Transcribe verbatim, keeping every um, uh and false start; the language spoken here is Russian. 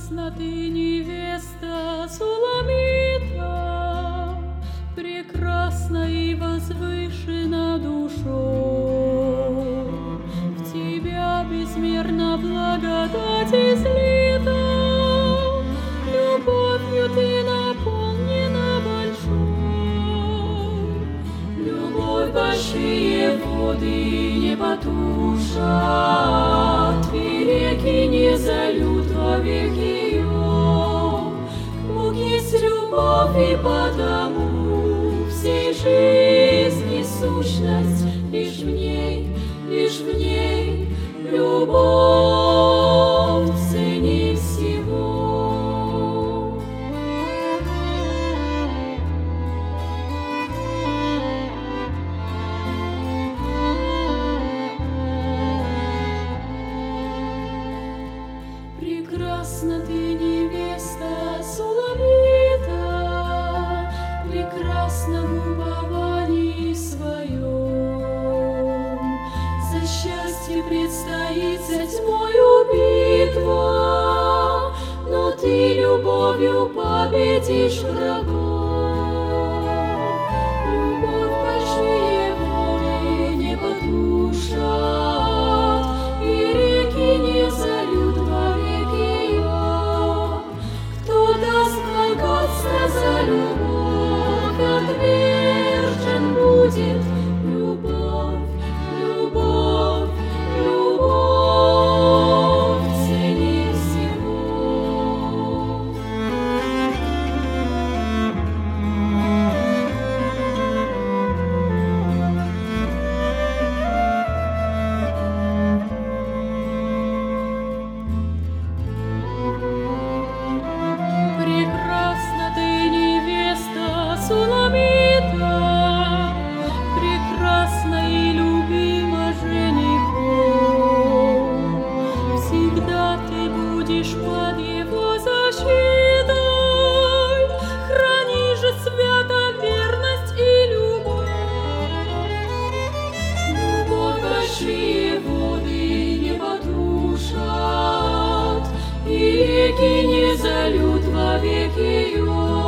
Прекрасна ты, невеста Суламита, прекрасна и возвышена душой. В тебя безмерно благодать излита, любовью ты наполнена большой. Любовь большие воды не потушат, и реки не зальют вовек ее. Бог есть любовь, и потому всей жизни сущность лишь в ней, лишь в ней любовь цени всего. Прекрасна ты, невеста Суламита, прекрасна в уповании своем. За счастье предстоит за тьмою битва, но ты любовью победишь врагов. Любовь большие воды не потушат, и реки не зальют вовек ее. Кто даст богатство за любовь, отвержен будет. Любовь, любовь, любовь цени всего. Прекрасна ты, невеста Суламита, прекрасна и любима женихом. Всегда ты будешь под его защитой, храни же свято верность и любовь. Любовь большие воды не потушат, и реки не зальют вовек ее.